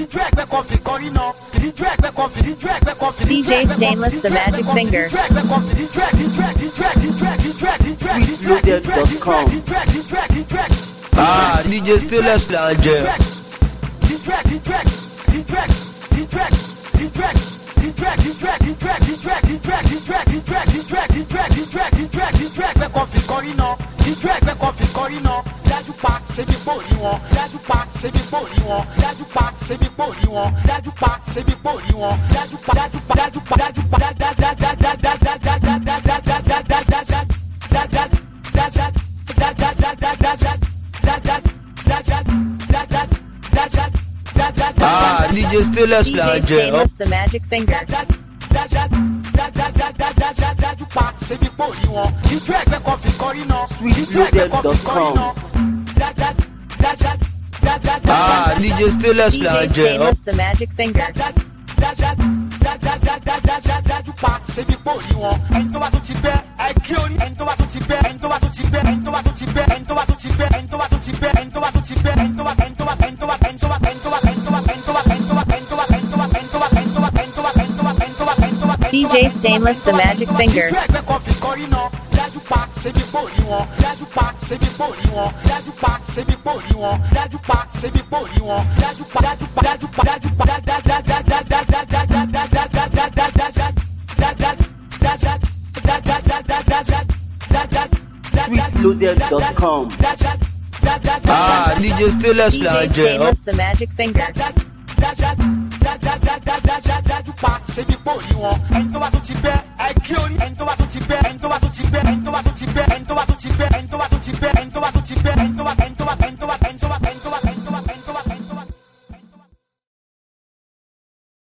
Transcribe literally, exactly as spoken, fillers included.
D J Stainless, the magic finger. sweet loaded dot com. Ah, D J Stainless là ń jẹ. Dájú pa ṣebí pòrí wọn, dájú pa ṣebí pòrí wọn, dájú pa ṣebí pòrí wọn, dájú pa ṣebí pòrí wọn, dájú pa dájú pa dájú pa dájú pa dá dá dá dá dá dá dá dá dá dá dá dá dá dá dá dá dá. Ah, D J Stainless D là J ń jẹ. Stainless, the magic finger. Dájú pa ṣebí pòrí wọn, ìjọ ẹgbẹ́ kan fi kọrí náà, sweet loaded dot com. Ah, D J Stainless D là J ń jẹ. Stainless, the magic finger. Dájú pa ṣebí pòrí wọn, ẹni tó bá tún ti bẹ́ ẹ kí orí, ẹni tó bá tún ti bẹ́, ẹni tó bá tún ti bẹ́, ẹni tó bá tún ti bẹ́, ẹni tó bá tún ti bẹ́, ẹni tó bá tún ti bẹ́, ẹni tó bá tún ti bẹ́, ẹni tó bá ẹni tó bá ẹni tó bá ẹni tó bá ẹni tó bá ẹni tó bá ẹni tó bá ẹni tó bá ẹni tó bá ẹni tó bá ẹni tó bá ẹni tó bá ẹni tó bá ẹni tó bá ẹni tó bá ẹni tó bá. D J Stainless, the magic finger. Dájú pa ṣebí pòrí wọn, dájú pa ṣebí pòrí wọn, dájú pa ṣebí pòrí wọn, dájú pa ṣebí pòrí wọn, dájú pa dájú pa dájú pa dájú pa dá dá dá dá dá dá dá dá dá dá dá dá dá dá dá dá. sweet loaded dot com. Ah, D J Stainless D là J ń jẹ. Stainless, the magic finger. Dájú pa ṣebí pòrí wọn, ẹni tó bá tún ti bẹ́ ẹ kí orí, ẹni tó bá tún ti bẹ́, ẹni tó bá tún ti bẹ́, ẹni tó bá tún ti bẹ́, ẹni tó bá tún ti bẹ́, ẹni tó bá tún ti bẹ́, ẹni tó bá tún ti bẹ́, ẹni tó bá.